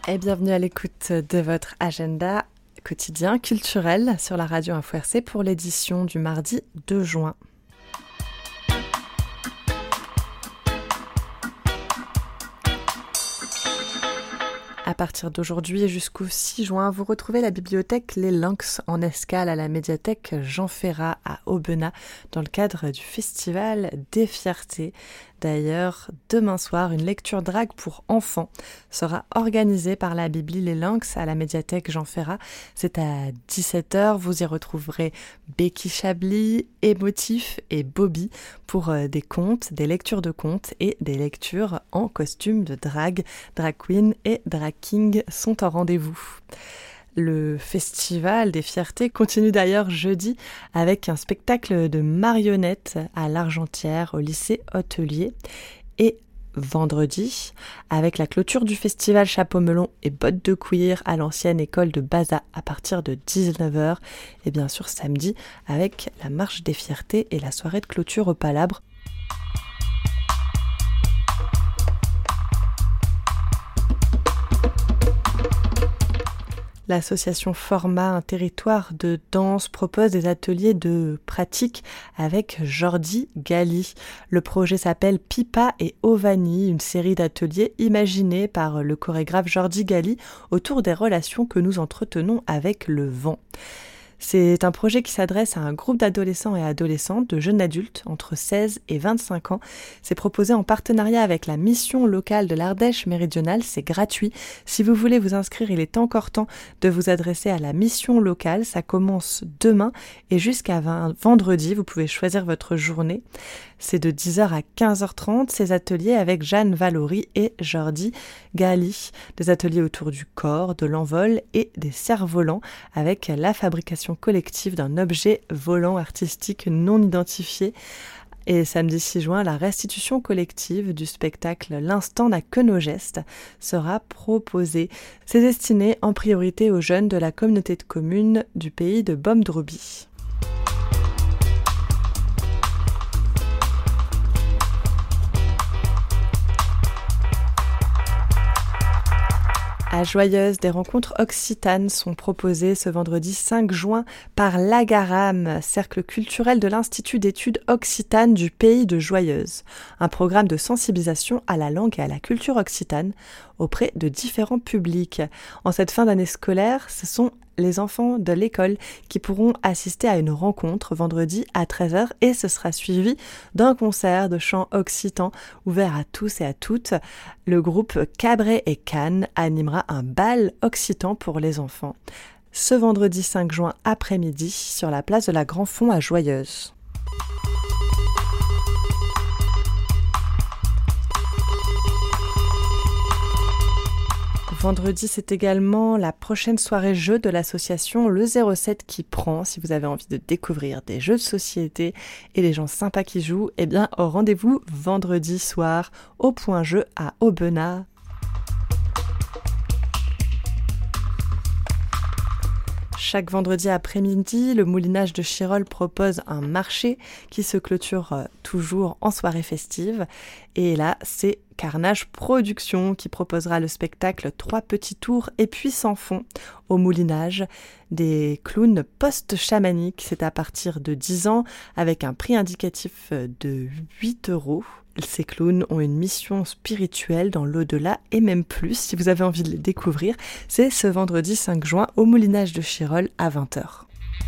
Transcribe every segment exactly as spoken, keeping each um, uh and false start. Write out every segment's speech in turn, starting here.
Et bienvenue à l'écoute de votre agenda quotidien culturel sur la radio Info R C pour l'édition du mardi deux juin. À partir d'aujourd'hui et jusqu'au six juin, vous retrouvez la bibliothèque Les Lynx en escale à la médiathèque Jean Ferrat à Aubenas dans le cadre du festival des fiertés. D'ailleurs, demain soir, une lecture drague pour enfants sera organisée par la Bibli Les Lynx à la médiathèque Jean Ferrat. C'est à dix-sept heures, vous y retrouverez Becky Chablis, Émotif et Bobby pour des contes, des lectures de contes et des lectures en costume de drague. Drag queen et drag king sont en rendez-vous. Le festival des fiertés continue d'ailleurs jeudi avec un spectacle de marionnettes à l'Argentière au lycée Hôtelier et vendredi avec la clôture du festival Chapeau Melon et bottes de cuir à l'ancienne école de Baza à partir de dix-neuf heures et bien sûr samedi avec la marche des fiertés et la soirée de clôture au Palabre. L'association Format, un territoire de danse, propose des ateliers de pratique avec Jordi Gali. Le projet s'appelle Pipa et Ovani, une série d'ateliers imaginés par le chorégraphe Jordi Gali autour des relations que nous entretenons avec le vent. C'est un projet qui s'adresse à un groupe d'adolescents et adolescentes, de jeunes adultes entre seize et vingt-cinq ans. C'est proposé en partenariat avec la mission locale de l'Ardèche méridionale. C'est gratuit. Si vous voulez vous inscrire, il est encore temps de vous adresser à la mission locale. Ça commence demain et jusqu'à vendredi. Vous pouvez choisir votre journée. C'est de dix heures à quinze heures trente, ces ateliers avec Jeanne Valory et Jordi Gali. Des ateliers autour du corps, de l'envol et des cerfs-volants avec la fabrication collective d'un objet volant artistique non identifié. Et samedi six juin, la restitution collective du spectacle L'instant n'a que nos gestes sera proposée. C'est destiné en priorité aux jeunes de la communauté de communes du pays de Bomdroby. À Joyeuse, des rencontres occitanes sont proposées ce vendredi cinq juin par l'Agaram, cercle culturel de l'Institut d'études occitanes du pays de Joyeuse. Un programme de sensibilisation à la langue et à la culture occitane auprès de différents publics. En cette fin d'année scolaire, ce sont les enfants de l'école qui pourront assister à une rencontre vendredi à treize heures et ce sera suivi d'un concert de chant occitan ouvert à tous et à toutes. Le groupe Cabret et Cannes animera un bal occitan pour les enfants ce vendredi cinq juin après-midi sur la place de la Grand Fond à Joyeuse. Vendredi, c'est également la prochaine soirée jeu de l'association Le zéro sept qui prend. Si vous avez envie de découvrir des jeux de société et des gens sympas qui jouent, eh bien, au rendez-vous vendredi soir au Point Jeu à Aubenas. Chaque vendredi après-midi, le Moulinage de Chirol propose un marché qui se clôture toujours en soirée festive. Et là, c'est Carnage Productions qui proposera le spectacle Trois petits tours et puis sans fond au Moulinage. Des clowns post-chamaniques, c'est à partir de dix ans avec un prix indicatif de huit euros. Ces clowns ont une mission spirituelle dans l'au-delà et même plus. Si vous avez envie de les découvrir, c'est ce vendredi cinq juin au Moulinage de Chirol à vingt heures.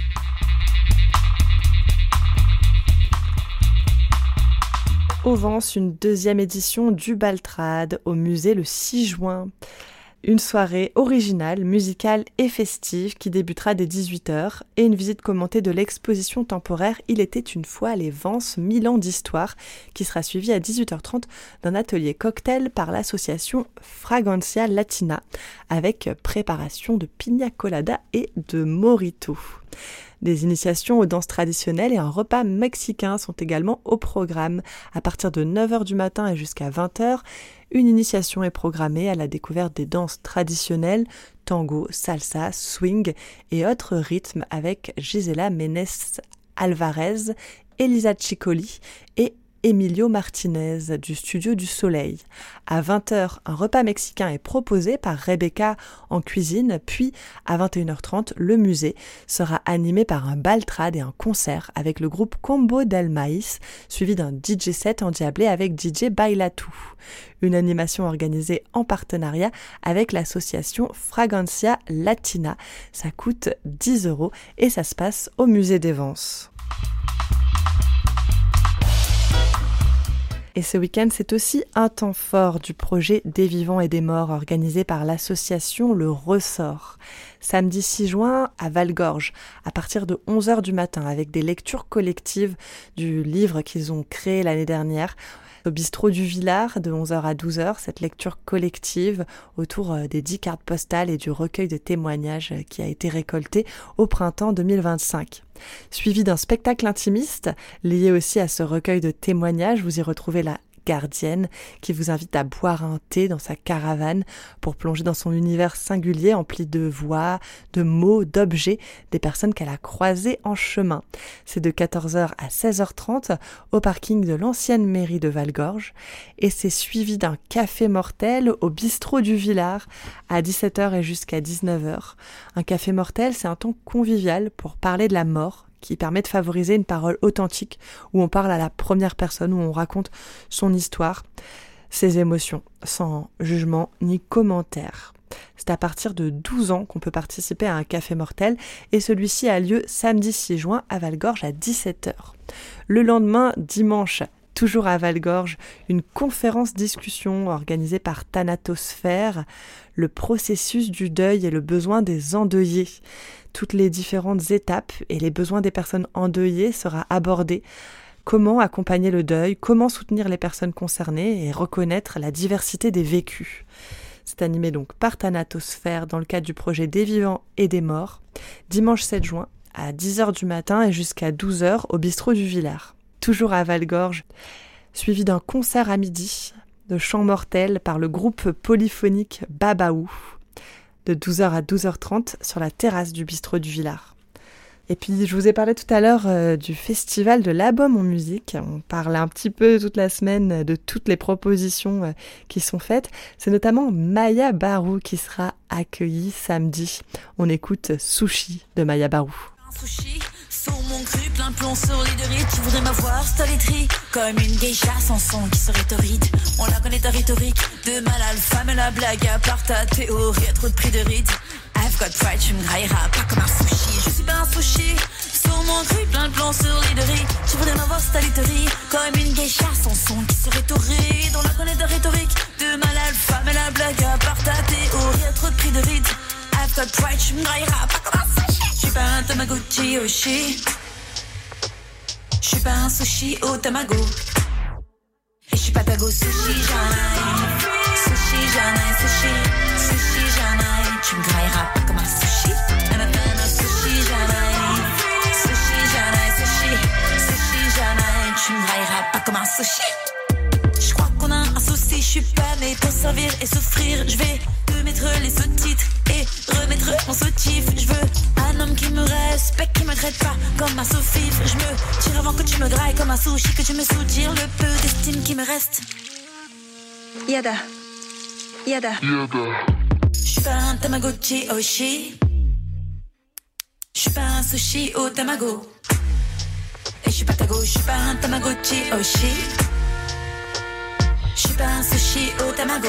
Au Vence, une deuxième édition du Baltrade au musée le six juin. Une soirée originale, musicale et festive qui débutera dès dix-huit heures et une visite commentée de l'exposition temporaire Il était une fois les Vence, mille ans d'histoire qui sera suivie à dix-huit heures trente d'un atelier cocktail par l'association Fragancia Latina avec préparation de piña colada et de mojito. Des initiations aux danses traditionnelles et un repas mexicain sont également au programme. À partir de neuf heures du matin et jusqu'à vingt heures, une initiation est programmée à la découverte des danses traditionnelles, tango, salsa, swing et autres rythmes avec Gisela Ménez Alvarez, Elisa Chiccoli et Emilio Martinez du Studio du Soleil. À vingt heures, un repas mexicain est proposé par Rebecca en cuisine, puis à vingt et une heures trente, le musée sera animé par un baltrade et un concert avec le groupe Combo del Maíz, suivi d'un D J set endiablé avec D J Bailatu. Une animation organisée en partenariat avec l'association Fragancia Latina. Ça coûte dix euros et ça se passe au musée des Vence. Et ce week-end, c'est aussi un temps fort du projet Des vivants et des morts organisé par l'association Le Ressort. Samedi six juin à Val-Gorge, à partir de onze heures du matin, avec des lectures collectives du livre qu'ils ont créé l'année dernière. Au bistrot du Villard, de onze heures à douze heures, cette lecture collective autour des dix cartes postales et du recueil de témoignages qui a été récolté au printemps deux mille vingt-cinq. Suivi d'un spectacle intimiste, lié aussi à ce recueil de témoignages, vous y retrouvez la gardienne qui vous invite à boire un thé dans sa caravane pour plonger dans son univers singulier empli de voix, de mots, d'objets, des personnes qu'elle a croisées en chemin. C'est de quatorze heures à seize heures trente au parking de l'ancienne mairie de Val-Gorge et c'est suivi d'un café mortel au bistrot du Villard à dix-sept heures et jusqu'à dix-neuf heures. Un café mortel, c'est un temps convivial pour parler de la mort, qui permet de favoriser une parole authentique, où on parle à la première personne, où on raconte son histoire, ses émotions, sans jugement ni commentaire. C'est à partir de douze ans qu'on peut participer à un café mortel, et celui-ci a lieu samedi six juin à Val-Gorge à dix-sept heures. Le lendemain, dimanche, toujours à Val-Gorge, une conférence-discussion organisée par Thanatosphère, le processus du deuil et le besoin des endeuillés. Toutes les différentes étapes et les besoins des personnes endeuillées sera abordé. Comment accompagner le deuil, comment soutenir les personnes concernées et reconnaître la diversité des vécus. C'est animé donc par Thanatosphère dans le cadre du projet Des vivants et des morts, dimanche sept juin à dix heures du matin et jusqu'à douze heures au bistrot du Villard. Toujours à Val-Gorge, suivi d'un concert à midi de chants mortels par le groupe polyphonique Babaou, de douze heures à douze heures trente sur la terrasse du bistrot du Villard. Et puis je vous ai parlé tout à l'heure euh, du festival de l'album en musique. On parle un petit peu toute la semaine de toutes les propositions euh, qui sont faites. C'est notamment Maya Barou qui sera accueillie samedi. On écoute Sushi de Maya Barou. Un sushi sur mon cru, plein plomb sur les deux rides. Tu voudrais m'avoir stolétrie comme une geisha sans son qui serait torride. On la connaît ta rhétorique, de mal alpha, mais la blague à part ta théorie. Y'a trop de prix de rides. I've got pride, tu me grailleras pas comme un sushi. Je suis pas un sushi, sur mon cru, plein de plomb sur les deux rides. Tu voudrais m'avoir stolétrie comme une geisha sans son qui serait torride. On la connaît ta rhétorique, de mal alpha, mais la blague à part ta théorie. Y'a trop de prix de rides. I've got pride, tu me grailleras pas comme un sushi. Je suis pas un Tamagotchi Yoshi. Je suis pas un sushi au tamago. Et je suis pas tago sushi janai. Sushi janai, sushi. Sushi janai. Tu me grailleras pas comme un sushi. Anatana sushi janai. Sushi janai, sushi. Sushi janai. Tu me grailleras pas comme un sushi. Je crois qu'on a un souci. Je suis pas né pour servir et souffrir. Je vais te mettre les sous-titres et remettre mon soutif. Je veux un homme qui me respecte, qui me traite pas comme un sous-fifre. Je me tire avant que tu me grailles comme un sushi, que tu me soutires le peu d'estime qui me reste. Yada, yada, yada. J'suis pas un Tamagotchi Oshi. J'suis pas un sushi au tamago. Et j'suis pas tago, j'suis pas un Tamagotchi Oshi. J'suis pas un sushi au tamago.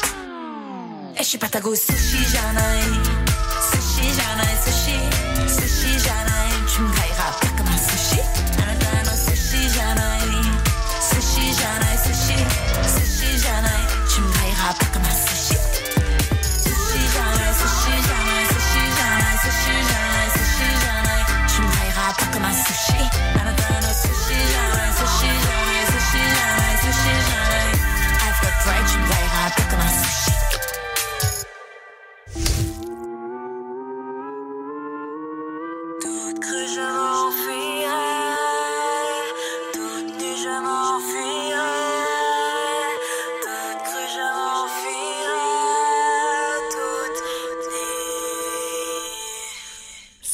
Et j'suis pas tago sushi janai. Sushi janai, sushi. Sushi janai. Tu me grailleras pas comme un sushi. Anatana sushi janai. Sushi janai, sushi. Sushi janai. Tu me grailleras pas comme un sushi. Sushi janai, sushi janai. Sushi janai, sushi janai. Sushi janai. Tu me grailleras pas comme un sushi. Anatana sushi janai. Sushi janai. Sushi janai. Sushi janai. I've got pride. Tu me grailleras pas comme un sushi.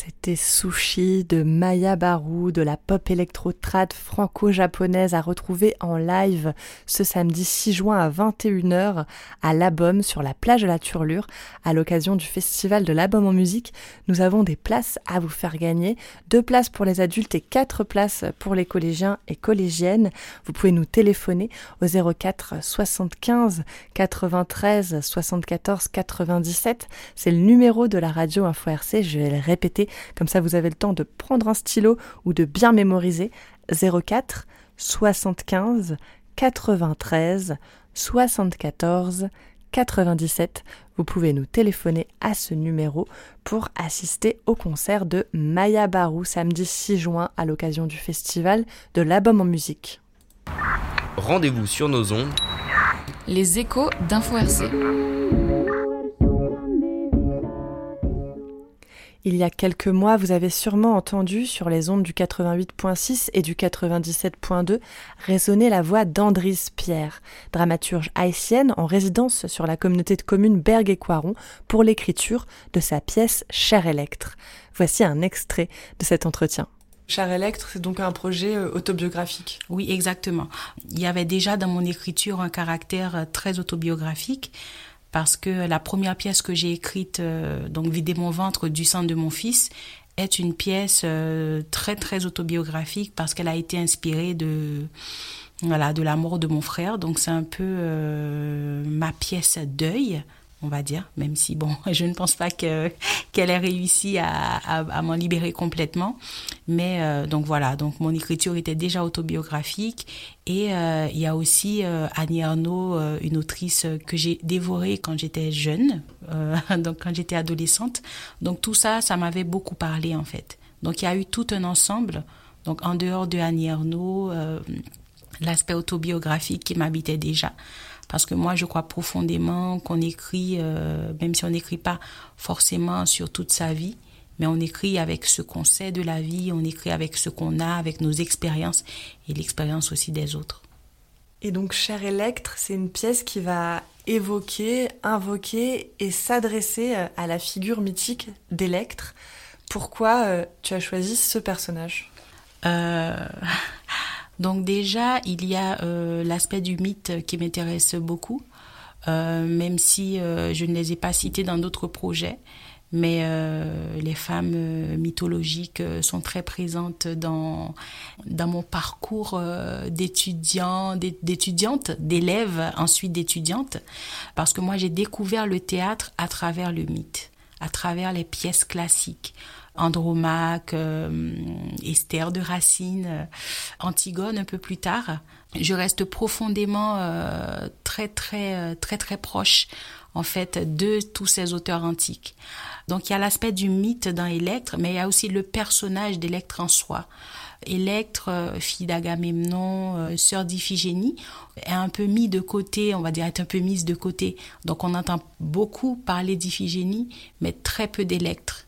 C'était Sushi de Maya Baru, de la pop électro-trad franco-japonaise à retrouver en live ce samedi six juin à vingt et une heures à l'Album sur la plage de la Turlure à l'occasion du festival de l'Album en musique. Nous avons des places à vous faire gagner, deux places pour les adultes et quatre places pour les collégiens et collégiennes. Vous pouvez nous téléphoner au zéro quatre soixante-quinze quatre-vingt-treize soixante-quatorze quatre-vingt-dix-sept. C'est le numéro de la radio Info R C, je vais le répéter. Comme ça, vous avez le temps de prendre un stylo ou de bien mémoriser. zéro quatre soixante-quinze quatre-vingt-treize soixante-quatorze quatre-vingt-dix-sept. Vous pouvez nous téléphoner à ce numéro pour assister au concert de Maya Baru samedi six juin à l'occasion du festival de l'Album en musique. Rendez-vous sur nos ondes. Les échos d'Info R C. Il y a quelques mois, vous avez sûrement entendu sur les ondes du quatre-vingt-huit virgule six et du quatre-vingt-dix-sept virgule deux résonner la voix d'Andris Pierre, dramaturge haïtienne en résidence sur la communauté de communes Berg et Coiron pour l'écriture de sa pièce Cher Electre. Voici un extrait de cet entretien. Cher Electre, c'est donc un projet autobiographique. Oui, exactement. Il y avait déjà dans mon écriture un caractère très autobiographique. Parce que la première pièce que j'ai écrite, euh, donc Vider mon ventre du sang de mon fils, est une pièce euh, très très autobiographique parce qu'elle a été inspirée de voilà de la mort de mon frère. Donc c'est un peu euh, ma pièce deuil, on va dire, même si bon, je ne pense pas que qu'elle ait réussi à, à, à m'en libérer complètement. Mais euh, donc voilà, donc mon écriture était déjà autobiographique. Et euh, il y a aussi euh, Annie Ernaux, euh, une autrice que j'ai dévorée quand j'étais jeune, euh, donc quand j'étais adolescente. Donc tout ça, ça m'avait beaucoup parlé en fait. Donc il y a eu tout un ensemble. Donc en dehors de Annie Ernaux, euh, l'aspect autobiographique qui m'habitait déjà. Parce que moi, je crois profondément qu'on écrit, euh, même si on n'écrit pas forcément sur toute sa vie, mais on écrit avec ce qu'on sait de la vie, on écrit avec ce qu'on a, avec nos expériences et l'expérience aussi des autres. Et donc, Cher Electre, c'est une pièce qui va évoquer, invoquer et s'adresser à la figure mythique d'Electre. Pourquoi euh, tu as choisi ce personnage ? euh... Donc déjà, il y a euh, l'aspect du mythe qui m'intéresse beaucoup, euh, même si euh, je ne les ai pas cités dans d'autres projets. Mais euh, les femmes euh, mythologiques euh, sont très présentes dans, dans mon parcours euh, d'étudiant, d'étudiante, d'élève, ensuite d'étudiante. Parce que moi, j'ai découvert le théâtre à travers le mythe, à travers les pièces classiques. Andromaque, euh, Esther de Racine, euh, Antigone un peu plus tard. Je reste profondément euh, très très euh, très très proche en fait de tous ces auteurs antiques. Donc il y a l'aspect du mythe dans Électre, mais il y a aussi le personnage d'Électre en soi. Électre, euh, fille d'Agamemnon, euh, sœur d'Iphigénie, est un peu mis de côté, on va dire est un peu mise de côté. Donc on entend beaucoup parler d'Iphigénie, mais très peu d'Électre.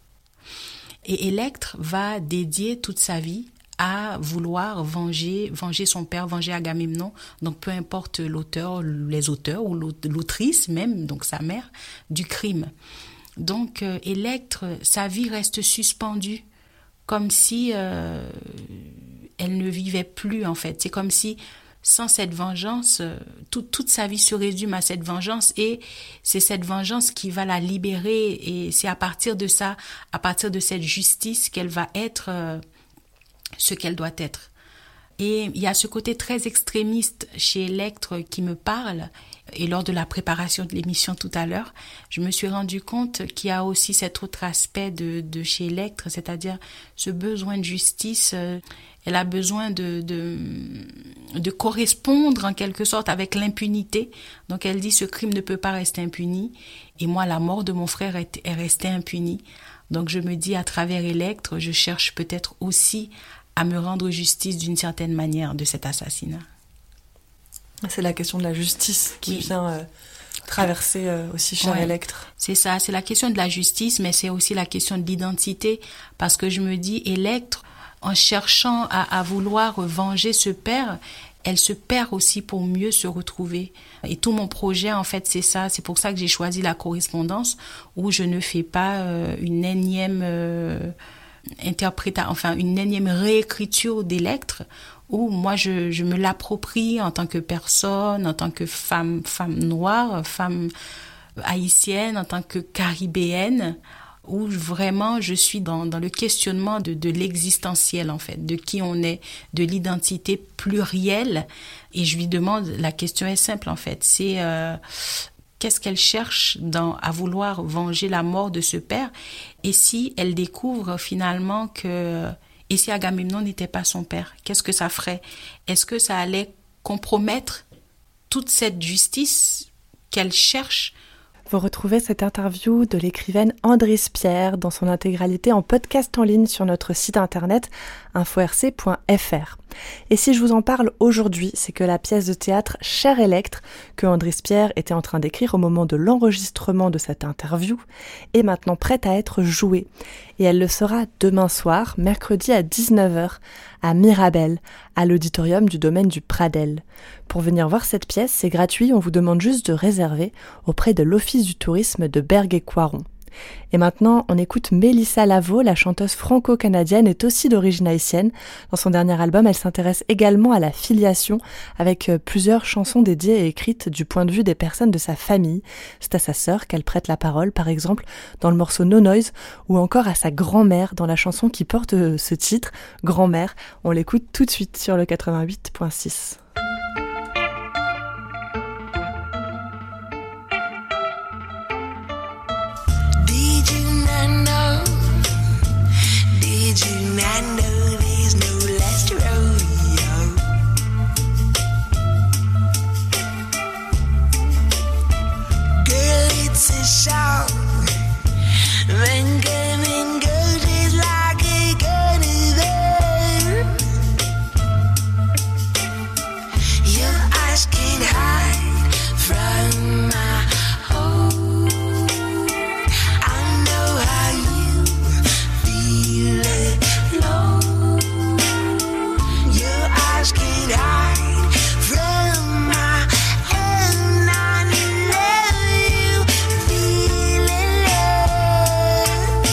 Et Électre va dédier toute sa vie à vouloir venger, venger son père, venger Agamemnon. Donc peu importe l'auteur, les auteurs ou l'autrice même, donc sa mère, du crime. Donc euh, Électre, sa vie reste suspendue, comme si euh, elle ne vivait plus en fait. C'est comme si sans cette vengeance, tout, toute sa vie se résume à cette vengeance et c'est cette vengeance qui va la libérer et c'est à partir de ça, à partir de cette justice qu'elle va être euh, ce qu'elle doit être. Et il y a ce côté très extrémiste chez Électre qui me parle et lors de la préparation de l'émission tout à l'heure, je me suis rendu compte qu'il y a aussi cet autre aspect de, de chez Électre, c'est-à-dire ce besoin de justice. Euh, Elle a besoin de, de, de correspondre en quelque sorte avec l'impunité. Donc elle dit ce crime ne peut pas rester impuni. Et moi, la mort de mon frère est, est restée impunie. Donc je me dis à travers Électre, je cherche peut-être aussi à me rendre justice d'une certaine manière de cet assassinat. C'est la question de la justice qui oui. vient euh, traverser euh, aussi Cher ouais, Electre. C'est ça, c'est la question de la justice, mais c'est aussi la question de l'identité. Parce que je me dis, Électre, en cherchant à, à vouloir venger ce père, elle se perd aussi pour mieux se retrouver. Et tout mon projet, en fait, c'est ça. C'est pour ça que j'ai choisi la correspondance, où je ne fais pas euh, une énième, euh, interprétation, enfin une énième réécriture d'Electre, où moi je, je me l'approprie en tant que personne, en tant que femme, femme noire, femme haïtienne, en tant que caribéenne, où vraiment je suis dans, dans le questionnement de, de l'existentiel en fait, de qui on est, de l'identité plurielle. Et je lui demande, la question est simple en fait, c'est euh, qu'est-ce qu'elle cherche dans, à vouloir venger la mort de ce père, et si elle découvre finalement que, et si Agamemnon n'était pas son père, qu'est-ce que ça ferait? Est-ce que ça allait compromettre toute cette justice qu'elle cherche? Vous retrouvez cette interview de l'écrivaine Andris Pierre dans son intégralité en podcast en ligne sur notre site internet info r c point f r. Et si je vous en parle aujourd'hui, c'est que la pièce de théâtre Cher Electre, que Andris Pierre était en train d'écrire au moment de l'enregistrement de cette interview, est maintenant prête à être jouée. Et elle le sera demain soir, mercredi à dix-neuf heures, à Mirabel, à l'auditorium du domaine du Pradel. Pour venir voir cette pièce, c'est gratuit, on vous demande juste de réserver auprès de l'Office du tourisme de Bergues et Coiron. Et maintenant, on écoute Mélissa Lavo, la chanteuse franco-canadienne est aussi d'origine haïtienne. Dans son dernier album, elle s'intéresse également à la filiation avec plusieurs chansons dédiées et écrites du point de vue des personnes de sa famille. C'est à sa sœur qu'elle prête la parole, par exemple, dans le morceau No Noise, ou encore à sa grand-mère dans la chanson qui porte ce titre, Grand-mère. On l'écoute tout de suite sur le quatre-vingt-huit point six. Did you not know there's no last rodeo? Girl, it's a show. When come and go just like a carnival. Your eyes can't hide from my home. I know how you feel it. Your eyes can't hide from my and I love you, feeling love.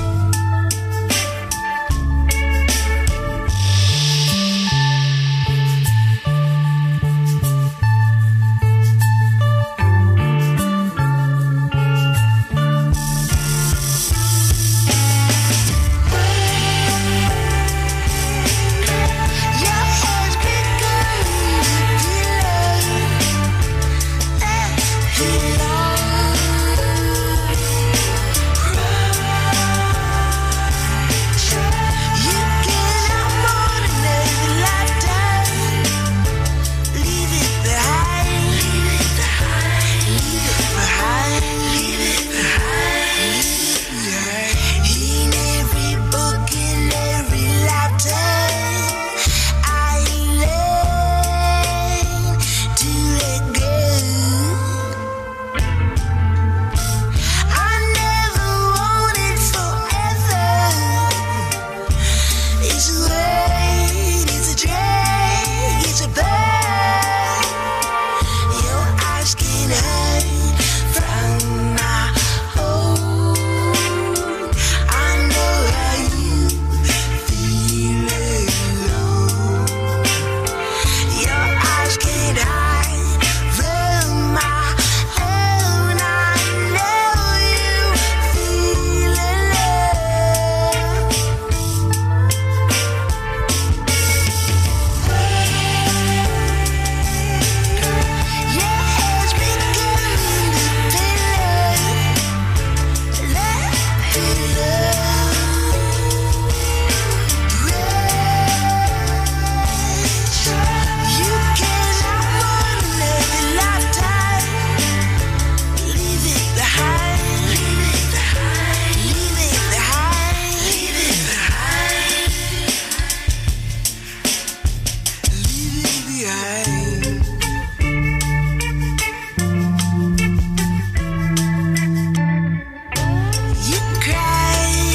Your hair's becoming you can have more than every lifetime. Leave it behind. Leave it behind. Leave it behind. Leave it behind. In every book, in every lifetime, I learn to let go. I never wanted forever. It's a word, it's a drag, it's a burn. Your eyes can't hide from my home. I know how you feel alone. Your eyes can't hide from my own. I know you feel alone. Your hair's becoming the pillow. Let it rest. You can have more than every lifetime. Leave it behind. Leave it behind. Leave it behind. Leave it behind. Leave it behind. You cry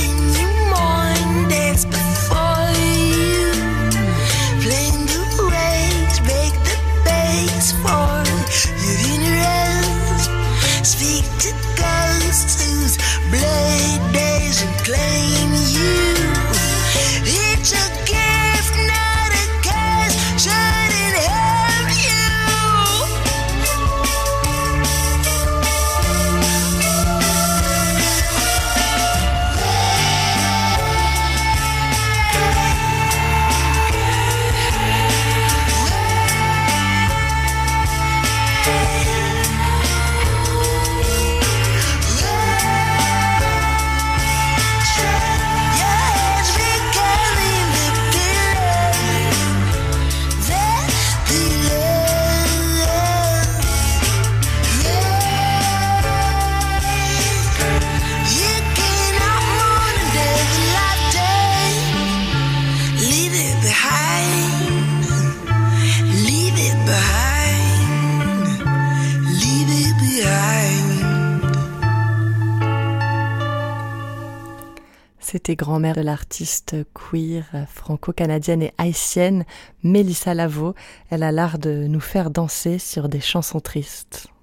C'était grand-mère de l'artiste queer franco-canadienne et haïtienne Mélissa Lavo. Elle a l'art de nous faire danser sur des chansons tristes.